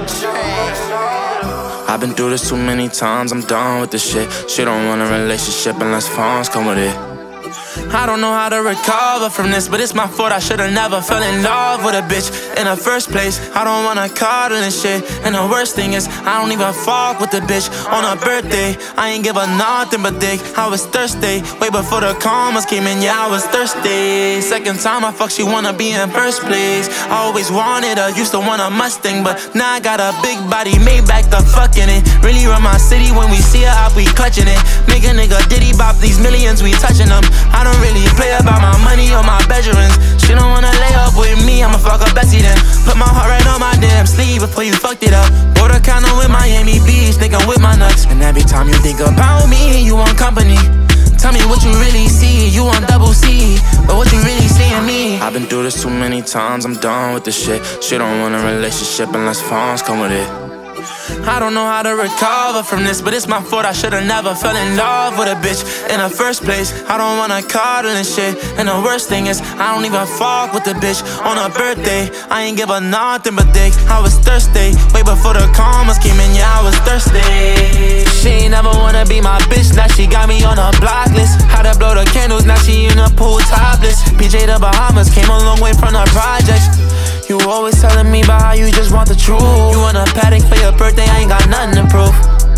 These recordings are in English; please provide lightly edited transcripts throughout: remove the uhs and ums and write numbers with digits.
I've been through this too many times, I'm done with this shit. She don't want a relationship unless phones come with it. I don't know how to recover from this, but it's my fault. I should've never fell in love with a bitch in the first place. I don't wanna cuddle and shit, and the worst thing is I don't even fuck with the bitch on her birthday. I ain't give her nothing but dick. I was thirsty, way before the commas came in. Yeah, I was thirsty. Second time I fuck, she wanna be in first place. I always wanted her, used to want a Mustang, but now I got a big body, made back the fucking it. Really run my city when we see her out, we clutching it. Make a nigga diddy bop, these millions, we touching them. I don't really play about my money or my bedrooms. She don't wanna lay up with me, I'ma fuck her Bessie then. Put my heart right on my damn sleeve before you fucked it up. Bought a condo with Miami Beach, thinking with my nuts. And every time you think about me, you want company. Tell me what you really see, you want double C, but what you really see in me? I've been through this too many times, I'm done with this shit. She don't want a relationship unless phones come with it. I don't know how to recover from this, but it's my fault. I should've never fell in love with a bitch in the first place. I don't wanna cuddle and shit, and the worst thing is I don't even fuck with the bitch on her birthday. I ain't give her nothing but dick. I was thirsty, way before the commas came in. Yeah, I was thirsty. She ain't never wanna be my bitch, now she got me on her block list. How to blow the candles, now she in the pool topless. PJ the Bahamas, came a long way from the projects. You always telling me about how you just want the truth. You want a Patek for your birthday, I ain't got nothing to prove.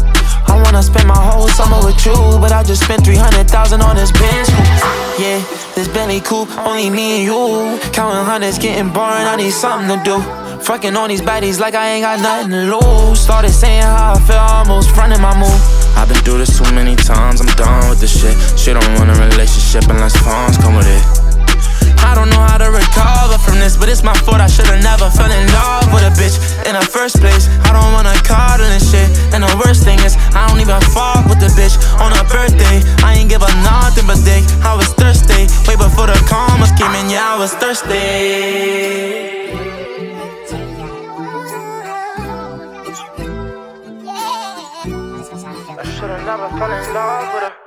I wanna spend my whole summer with you, but I just spent 300,000 on this Benz. Yeah, this Bentley coupe, only me and you. Counting hundreds, getting boring, I need something to do. Fucking on these baddies like I ain't got nothing to lose. Started saying how I feel, almost fronting my move. I've been through this too many times, I'm done with this shit. She don't want a relationship unless phones come with it. I don't know how to recover from this, but it's my fault. I should've never fell in love with a bitch in the first place. I don't wanna cuddle and shit, and the worst thing is I don't even fuck with the bitch on her birthday. I ain't give her nothing but dick. I was thirsty, way before the commas came in. Yeah, I was thirsty. I should've never fell in love with her.